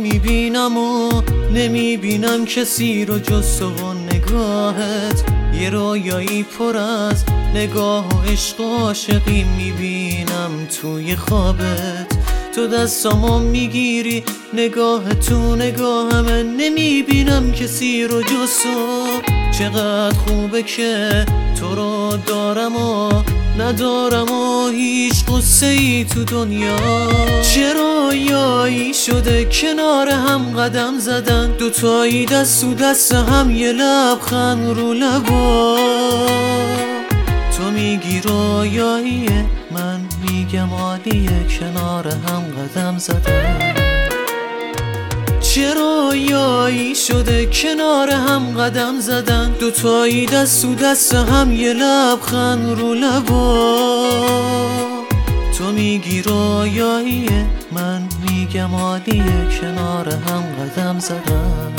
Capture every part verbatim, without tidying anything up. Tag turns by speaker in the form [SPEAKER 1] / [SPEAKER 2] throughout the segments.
[SPEAKER 1] میبینم و نمیبینم کسی رو جز تو و نگاهت. یه رویایی پر از نگاه و عشق و عاشقی میبینم توی خوابت. تو دستامو میگیری نگاه تو نگاهمه، نمیبینم کسی رو جز تو. چقدر خوبه که تو رو دارم و ندارم و هیچ قصه ای تو دنیا. چه رویایی شده کنار هم قدم زدن، دوتایی دست تو دست هم، یه لبخند رو لبا. تو میگی رویاییه، من میگم عالیه، کنار هم قدم زدن. چه رویایی شده کنار هم قدم زدن، دوتایی دست تو دست هم، یه لبخند رو لبا. تو میگی رویاییه، من میگم عالیه، کنار هم قدم زدن.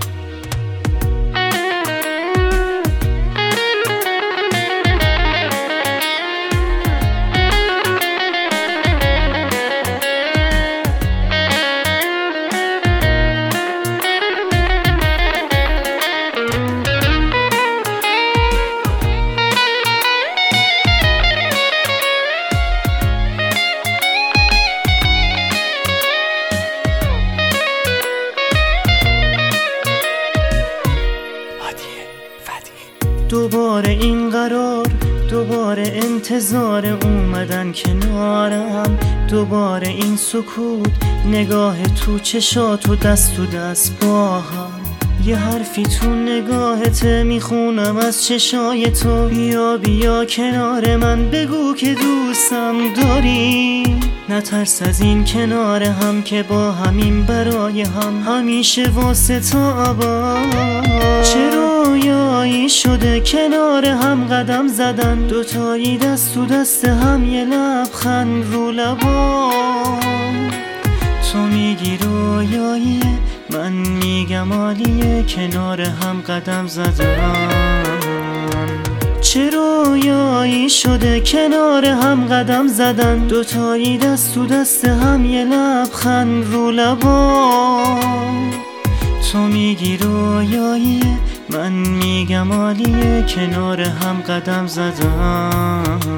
[SPEAKER 2] دوباره این قرار، دوباره انتظار اومدن کنارم، دوباره این سکوت، نگاه تو چشات و دست تو دست با هم. یه حرفی تو نگاهت میخونم از چشای تو، بیا بیا کنار من، بگو که دوستم داری. نترس از این کنار هم که با همین برای هم، همیشه واسه تا ابد. چه رویایی شده کنار هم قدم زدن، دوتایی دست تو دست هم، یه لبخند رو لبا. تو میگی رویاییه، من میگم عالیه، کنار هم قدم زدن. چه رویایی شده کنار هم قدم زدن، دوتایی دست تو دست هم، یه لبخند رو لبا. تو میگی رویاییه، من میگم عالیه، کنار هم قدم زدن.